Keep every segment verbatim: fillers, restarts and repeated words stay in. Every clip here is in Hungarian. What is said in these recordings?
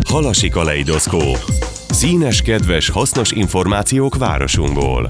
Halasi kaleidoszkóp. Színes, kedves, hasznos információk városunkból.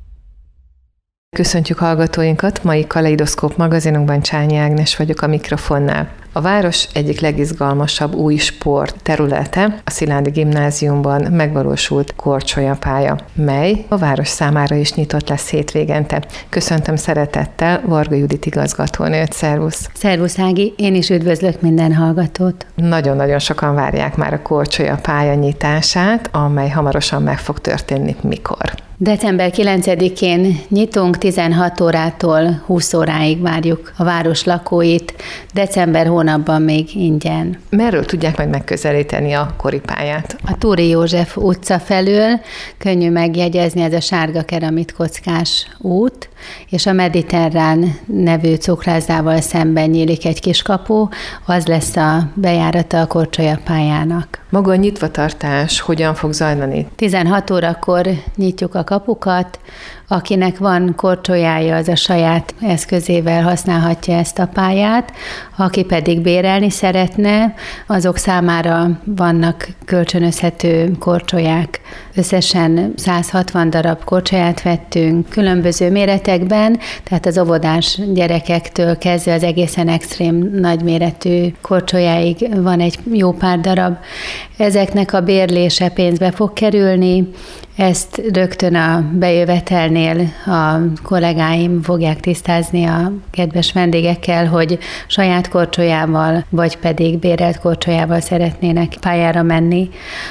Köszöntjük hallgatóinkat, mai Kaleidoszkóp magazinunkban Csányi Ágnes vagyok a mikrofonnál. A város egyik legizgalmasabb új sport területe a Szilády Gimnáziumban megvalósult korcsolyapálya, mely a város számára is nyitott lesz hétvégente. Köszöntöm szeretettel Varga Judit igazgatónőt, szervusz! Szervusz Ági, én is üdvözlök minden hallgatót! Nagyon-nagyon sokan várják már a korcsolyapálya nyitását, amely hamarosan meg fog történni. Mikor? december kilencedikén nyitunk, tizenhat órától húsz óráig várjuk a város lakóit, december hónapban még ingyen. Merről tudják majd megközelíteni a koripályát? A Túri József utca felől könnyű megjegyezni, ez a sárga keramit kockás út, és a Mediterrán nevű cukrászdával szemben nyílik egy kis kapu, az lesz a bejárata a korcsolyapályának. Maga a nyitvatartás hogyan fog zajlani? tizenhat órakor nyitjuk a kapukat, akinek van korcsolyája, az a saját eszközével használhatja ezt a pályát, aki pedig bérelni szeretne, azok számára vannak kölcsönözhető korcsolyák. Összesen száz hatvan darab korcsolyát vettünk különböző méretekben, tehát az óvodás gyerekektől kezdve az egészen extrém nagyméretű korcsolyáig van egy jó pár darab. Ezeknek a bérlése pénzbe fog kerülni, ezt rögtön a bejövetelnél a kollégáim fogják tisztázni a kedves vendégekkel, hogy saját korcsolyával, vagy pedig bérelt korcsolyával szeretnének pályára menni.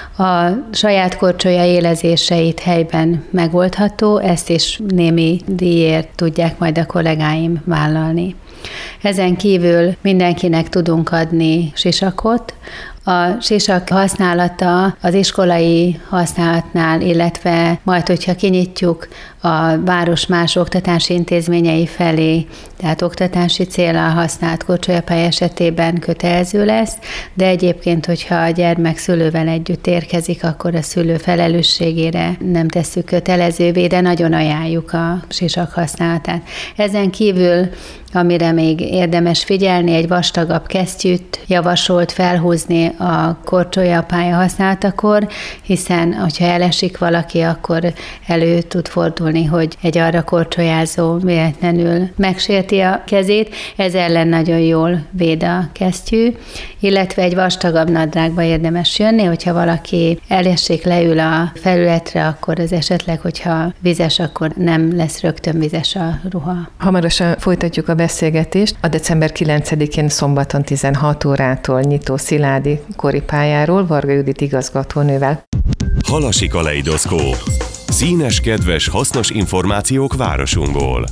A saját korcsolya élezéseit helyben megoldható, ezt is némi díjért tudják majd a kollégáim vállalni. Ezen kívül mindenkinek tudunk adni sisakot. A sisak használata az iskolai használatnál, illetve majd, hogyha kinyitjuk a város más oktatási intézményei felé, tehát oktatási céllal használt korcsolyapálya esetében kötelező lesz, de egyébként, hogyha a gyermek szülővel együtt érkezik, akkor a szülő felelősségére nem tesszük kötelezővé, de nagyon ajánljuk a sisak használatát. Ezen kívül, amire még érdemes figyelni, egy vastagabb kesztyűt javasolt felhúzni a korcsolyapálya használatakor, hiszen, hogyha elesik valaki, akkor elő tud fordulni, hogy egy arra korcsolyázó véletlenül megsérti a kezét, ez ellen nagyon jól véd a kesztyű, illetve egy vastagabb nadrágba érdemes jönni, hogyha valaki elesik, leül a felületre, akkor az esetleg, hogyha vizes, akkor nem lesz rögtön vizes a ruha. Hamarosan folytatjuk a beszélgetést a december kilencedikén szombaton tizenhat órától nyitó Szilády koripályáról Varga Judit igazgatónővel. Halasi kaleidoszkóp. Színes, kedves, hasznos információk városunkból.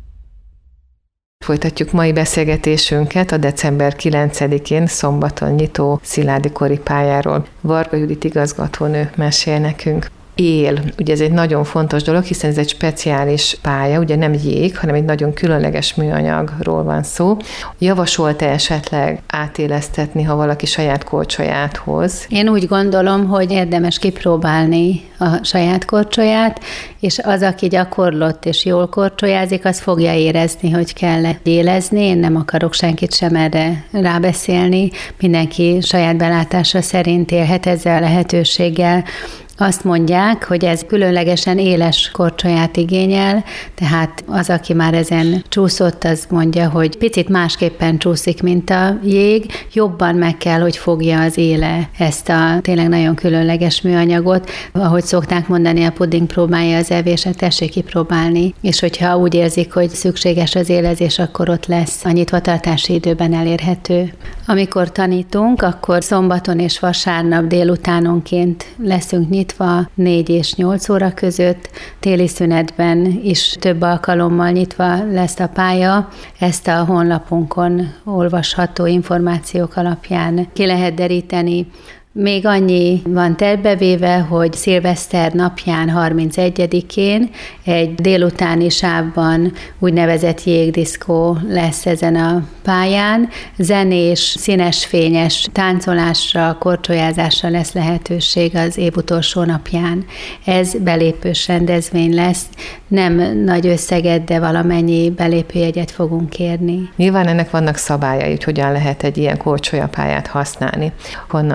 Folytatjuk mai beszélgetésünket a december kilencedikén szombaton nyitó Szilády koripályáról. Varga Judit igazgatónő mesél nekünk. Él, ugye ez egy nagyon fontos dolog, hiszen ez egy speciális pálya, ugye nem jég, hanem egy nagyon különleges műanyagról van szó. Javasolt-e esetleg átélesztetni, ha valaki saját korcsolyát hoz? Én úgy gondolom, hogy érdemes kipróbálni a saját korcsolyát, és az, aki gyakorlott és jól korcsolyázik, az fogja érezni, hogy kell élezni. Én nem akarok senkit sem erre rábeszélni. Mindenki saját belátása szerint élhet ezzel a lehetőséggel. Azt mondják, hogy ez különlegesen éles korcsolyát igényel, tehát az, aki már ezen csúszott, az mondja, hogy picit másképpen csúszik, mint a jég, jobban meg kell, hogy fogja az éle ezt a tényleg nagyon különleges műanyagot. Ahogy szokták mondani, a pudding próbálja az evéset, tessék kipróbálni, és hogyha úgy érzik, hogy szükséges az élezés, akkor ott lesz a nyitvatartási időben elérhető. Amikor tanítunk, akkor szombaton és vasárnap délutánonként leszünk nyitva, négy és nyolc óra között, téli szünetben is több alkalommal nyitva lesz a pálya. Ezt a honlapunkon olvasható információk alapján ki lehet deríteni. Még annyi van tervbevéve, hogy szilveszter napján, harmincegyedikén egy délutáni sávban úgynevezett jégdiszkó lesz ezen a pályán. Zenés, színesfényes táncolásra, korcsolyázásra lesz lehetőség az év utolsó napján. Ez belépős rendezvény lesz, nem nagy összeget, de valamennyi belépőjegyet fogunk kérni. Nyilván ennek vannak szabályai, hogy hogyan lehet egy ilyen korcsolyapályát használni. Honnan fogják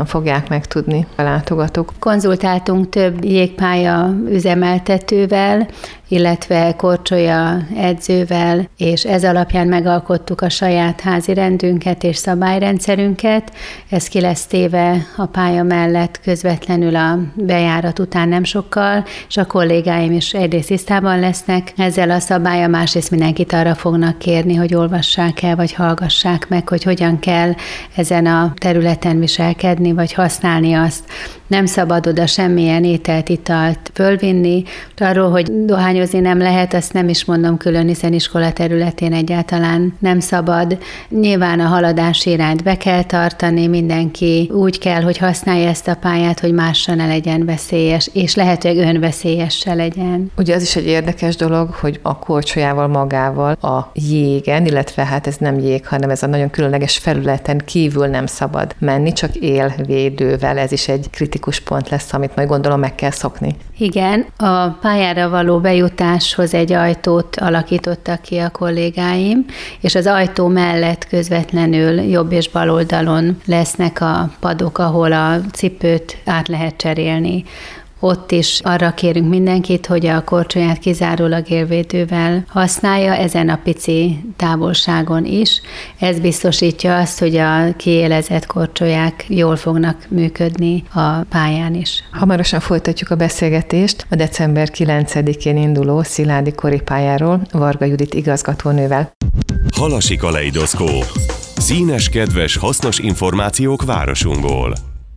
megtudni a látogatók? Konzultáltunk több jégpálya üzemeltetővel, illetve korcsolya edzővel, és ez alapján megalkottuk a saját házi rendünket és szabályrendszerünket. Ez ki lesz téve a pálya mellett közvetlenül a bejárat után nem sokkal, és a kollégáim is egyrészt tisztában lesznek ezzel a szabálya, másrészt mindenkit arra fognak kérni, hogy olvassák el, vagy hallgassák meg, hogy hogyan kell ezen a területen viselkedni, vagy használni azt. Nem szabad oda semmilyen ételt, italt fölvinni. Arról, hogy dohányozni nem lehet, azt nem is mondom külön, hiszen iskola területén egyáltalán nem szabad. Nyilván a haladási irányt be kell tartani, mindenki úgy kell, hogy használja ezt a pályát, hogy mással ne legyen veszélyes, és lehetőleg önveszélyes se legyen. Ugye az is egy érdekes dolog, hogy a korcsolyával magával a jégen, illetve hát ez nem jég, hanem ez a nagyon különleges felületen kívül nem szabad menni, csak élvédővel. Ez is egy kritikus pont lesz, amit majd gondolom meg kell szokni. Igen, a pályára való bejutáshoz egy ajtót alakítottak ki a kollégáim, és az ajtó mellett közvetlenül jobb és bal oldalon lesznek a padok, ahol a cipőt át lehet cserélni. Ott is arra kérünk mindenkit, hogy a korcsolyát kizárólag élvédővel használja, ezen a pici távolságon is. Ez biztosítja azt, hogy a kiélezett korcsolyák jól fognak működni a pályán is. Hamarosan folytatjuk a beszélgetést a december kilencedikén induló Sziládi koripályáról Varga Judit igazgatónővel. Halasi kaleidoszkóp. Színes, kedves, hasznos információk városunkból.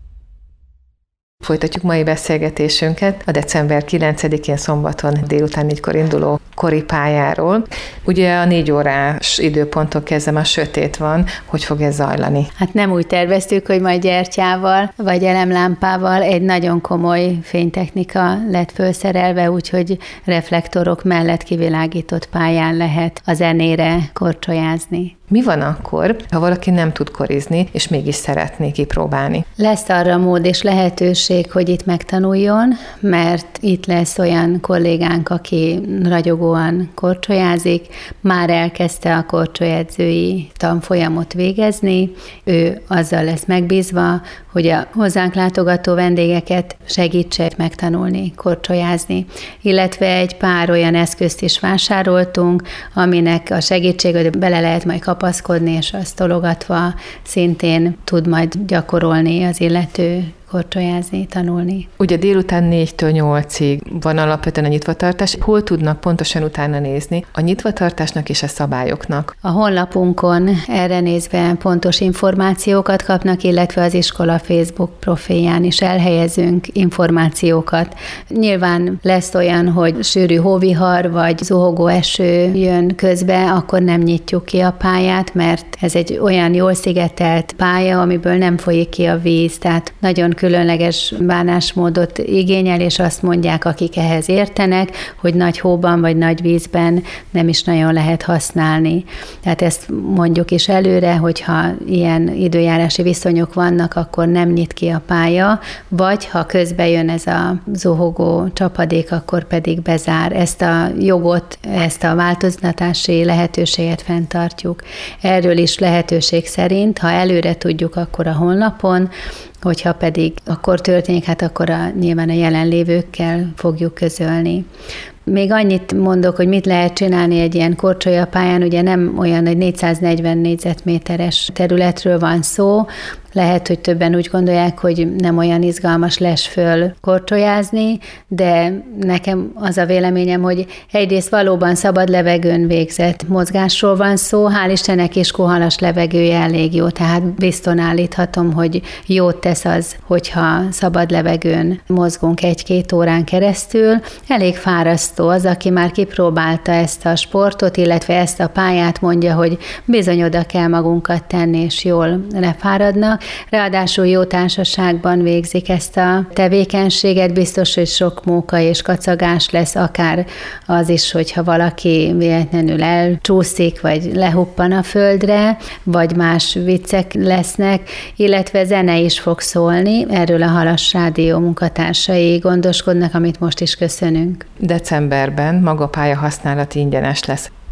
Folytatjuk mai beszélgetésünket a december kilencedikén szombaton délután négykor induló koripályáról. Ugye a négy órás időponttól kezdve már sötét van, hogy fog ez zajlani? Hát nem úgy terveztük, hogy majd gyertyával vagy elemlámpával, egy nagyon komoly fénytechnika lett felszerelve, úgyhogy reflektorok mellett kivilágított pályán lehet a zenére korcsolyázni. Mi van akkor, ha valaki nem tud korizni, és mégis szeretné kipróbálni? Lesz arra mód és lehetőség, hogy itt megtanuljon, mert itt lesz olyan kollégánk, aki ragyogóan korcsolyázik, már elkezdte a korcsolyedzői tanfolyamot végezni, ő azzal lesz megbízva, hogy a hozzánk látogató vendégeket segítse megtanulni, korcsolyázni. Illetve egy pár olyan eszközt is vásároltunk, aminek a segítséget bele lehet majd kapaszkodni, és azt tologatva szintén tud majd gyakorolni az illető korcsolyázni, tanulni. Ugye délután négytől nyolcig van alapvetően a nyitvatartás. Hol tudnak pontosan utána nézni a nyitvatartásnak és a szabályoknak? A honlapunkon erre nézve pontos információkat kapnak, illetve az iskola Facebook profilján is elhelyezünk információkat. Nyilván lesz olyan, hogy sűrű hóvihar vagy zuhogó eső jön közbe, akkor nem nyitjuk ki a pályát, mert ez egy olyan jól szigetelt pálya, amiből nem folyik ki a víz, tehát nagyon különleges bánásmódot igényel, és azt mondják, akik ehhez értenek, hogy nagy hóban vagy nagy vízben nem is nagyon lehet használni. Tehát ezt mondjuk is előre, hogyha ilyen időjárási viszonyok vannak, akkor nem nyit ki a pálya, vagy ha közbe jön ez a zuhogó csapadék, akkor pedig bezár. Ezt a jogot, ezt a változtatási lehetőséget fenntartjuk. Erről is lehetőség szerint, ha előre tudjuk, akkor a honlapon, hogyha pedig akkor történik, hát akkor a, nyilván a jelenlévőkkel fogjuk közölni. Még annyit mondok, hogy mit lehet csinálni egy ilyen korcsolyapályán, ugye nem olyan, hogy négyszáznegyven négyzetméteres területről van szó, lehet, hogy többen úgy gondolják, hogy nem olyan izgalmas lesz föl korcsolyázni, de nekem az a véleményem, hogy egyrészt valóban szabad levegőn végzett mozgásról van szó, hál' Istennek is Kohalas levegője elég jó, tehát bizton állíthatom, hogy jót tesz az, hogyha szabad levegőn mozgunk egy-két órán keresztül. Elég fárasztó az, aki már kipróbálta ezt a sportot, illetve ezt a pályát, mondja, hogy bizony oda kell magunkat tenni, és jól lefáradnak. Ráadásul jó társaságban végzik ezt a tevékenységet, biztos, hogy sok móka és kacagás lesz, akár az is, hogyha valaki véletlenül elcsúszik, vagy lehuppan a földre, vagy más viccek lesznek, illetve zene is fog szólni, erről a Halas Rádió munkatársai gondoskodnak, amit most is köszönünk. Decemberben maga a pálya használati ingyenes lesz.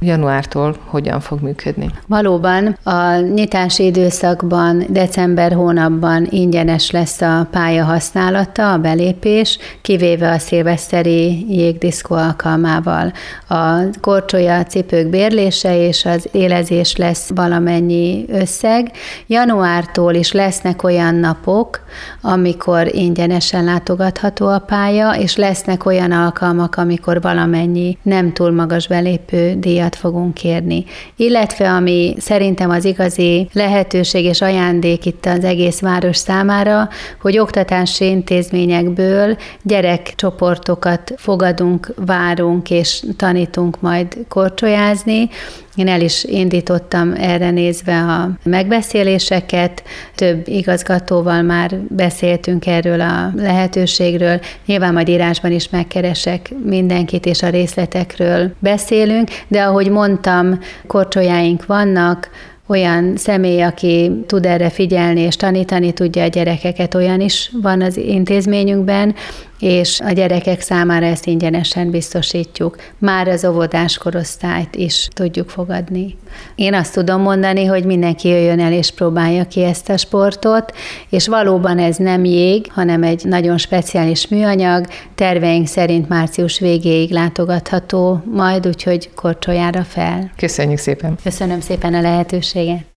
januártól hogyan fog működni? Valóban a nyitási időszakban, december hónapban ingyenes lesz a pálya használata, a belépés, kivéve a szilveszteri jégdiszkó alkalmával. A korcsolya cipők bérlése és az élezés lesz valamennyi összeg. Januártól is lesznek olyan napok, amikor ingyenesen látogatható a pálya, és lesznek olyan alkalmak, amikor valamennyi nem túl magas belépő díjat fogunk kérni. Illetve ami szerintem az igazi lehetőség és ajándék itt az egész város számára, hogy oktatási intézményekből gyerekcsoportokat fogadunk, várunk és tanítunk majd korcsolyázni. Én el is indítottam erre nézve a megbeszéléseket, több igazgatóval már beszéltünk erről a lehetőségről, nyilván majd írásban is megkeresek mindenkit, és a részletekről beszélünk, de ahogy mondtam, korcsolyáink vannak, olyan személy, aki tud erre figyelni és tanítani tudja a gyerekeket, olyan is van az intézményünkben, és a gyerekek számára ezt ingyenesen biztosítjuk. Már az óvodás korosztályt is tudjuk fogadni. Én azt tudom mondani, hogy mindenki jöjjön el és próbálja ki ezt a sportot, és valóban ez nem jég, hanem egy nagyon speciális műanyag, terveink szerint március végéig látogatható majd, úgyhogy korcsolyára fel. Köszönjük szépen! Köszönöm szépen a lehetőséget!